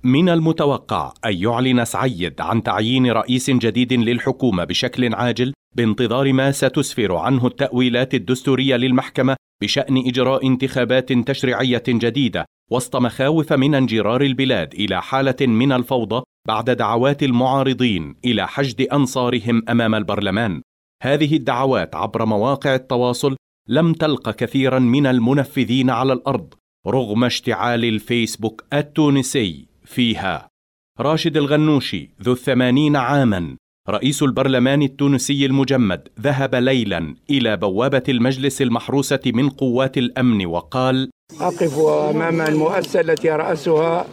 من المتوقع أن يعلن سعيد عن تعيين رئيس جديد للحكومة بشكل عاجل بانتظار ما ستسفر عنه التأويلات الدستورية للمحكمة بشأن إجراء انتخابات تشريعية جديدة، وسط مخاوف من انجرار البلاد إلى حالة من الفوضى بعد دعوات المعارضين إلى حشد أنصارهم أمام البرلمان. هذه الدعوات عبر مواقع التواصل لم تلق كثيرا من المنفذين على الأرض رغم اشتعال الفيسبوك التونسي فيها. راشد الغنوشي ذو 80 عاما رئيس البرلمان التونسي المجمد ذهب ليلا إلى بوابة المجلس المحروسة من قوات الأمن وقال: أقف أمام المؤسسة التي رأسها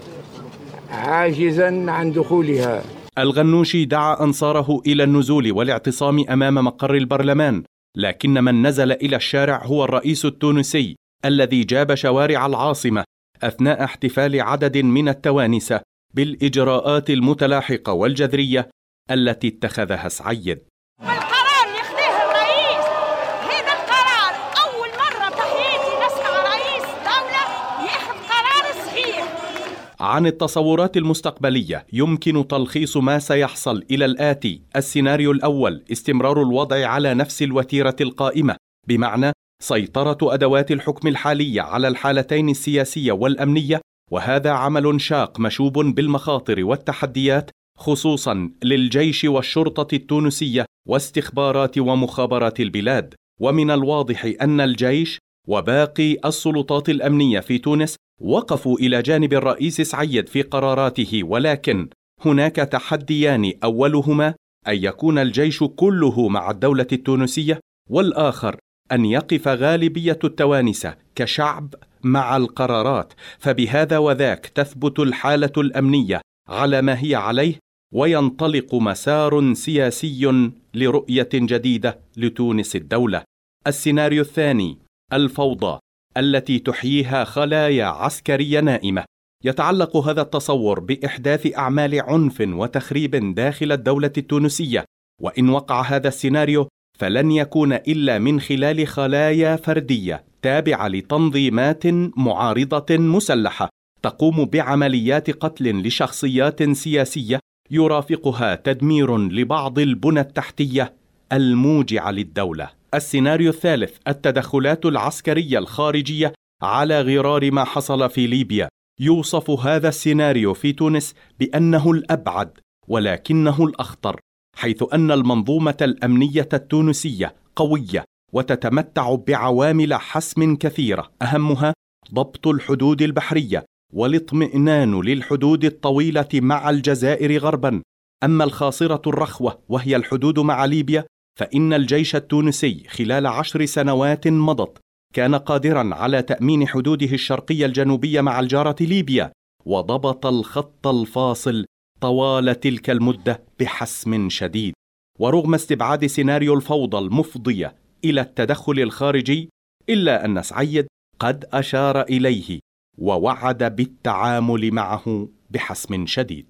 عاجزا عن دخولها. الغنوشي دعا أنصاره إلى النزول والاعتصام أمام مقر البرلمان، لكن من نزل إلى الشارع هو الرئيس التونسي الذي جاب شوارع العاصمة أثناء احتفال عدد من التوانسة بالإجراءات المتلاحقة والجذرية التي اتخذها سعيد. القرار يخذيه الرئيس، هذا القرار أول مرة بحياتي نسمع رئيس دولة ياخذ قرار صحيح. عن التصورات المستقبلية يمكن تلخيص ما سيحصل إلى الآتي: السيناريو الأول استمرار الوضع على نفس الوتيرة القائمة، بمعنى سيطرة أدوات الحكم الحالية على الحالتين السياسية والأمنية، وهذا عمل شاق مشوب بالمخاطر والتحديات، خصوصا للجيش والشرطة التونسية واستخبارات ومخابرات البلاد. ومن الواضح أن الجيش وباقي السلطات الأمنية في تونس وقفوا إلى جانب الرئيس سعيد في قراراته، ولكن هناك تحديان: أولهما أن يكون الجيش كله مع الدولة التونسية، والآخر أن يقف غالبية التوانسة كشعب مع القرارات، فبهذا وذاك تثبت الحالة الأمنية على ما هي عليه، وينطلق مسار سياسي لرؤية جديدة لتونس الدولة. السيناريو الثاني الفوضى التي تحييها خلايا عسكرية نائمة. يتعلق هذا التصور بإحداث أعمال عنف وتخريب داخل الدولة التونسية، وإن وقع هذا السيناريو فلن يكون إلا من خلال خلايا فردية تابعة لتنظيمات معارضة مسلحة تقوم بعمليات قتل لشخصيات سياسية يرافقها تدمير لبعض البنى التحتية الموجعة للدولة. السيناريو الثالث التدخلات العسكرية الخارجية على غرار ما حصل في ليبيا. يوصف هذا السيناريو في تونس بأنه الأبعد ولكنه الأخطر، حيث أن المنظومة الأمنية التونسية قوية وتتمتع بعوامل حسم كثيرة، أهمها ضبط الحدود البحرية والاطمئنان للحدود الطويلة مع الجزائر غربا. أما الخاصرة الرخوة وهي الحدود مع ليبيا، فإن الجيش التونسي خلال 10 سنوات مضت كان قادرا على تأمين حدوده الشرقية الجنوبية مع الجارة ليبيا، وضبط الخط الفاصل طوال تلك المدة بحسم شديد. ورغم استبعاد سيناريو الفوضى المفضية إلى التدخل الخارجي، إلا أن سعيد قد أشار إليه ووعد بالتعامل معه بحسم شديد.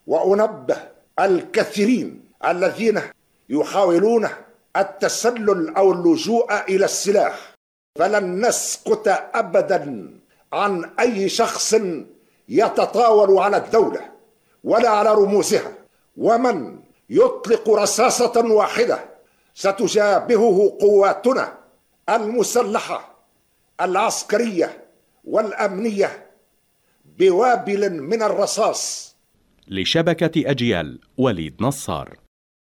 وأنبه الكثيرين الذين يحاولون التسلل أو اللجوء إلى السلاح، فلن نسكت أبدا عن أي شخص يتطاول على الدولة ولا على رموزها، ومن يطلق رصاصة واحدة ستجابهه قواتنا المسلحة العسكرية والأمنية بوابل من الرصاص. لشبكة أجيال، وليد نصار.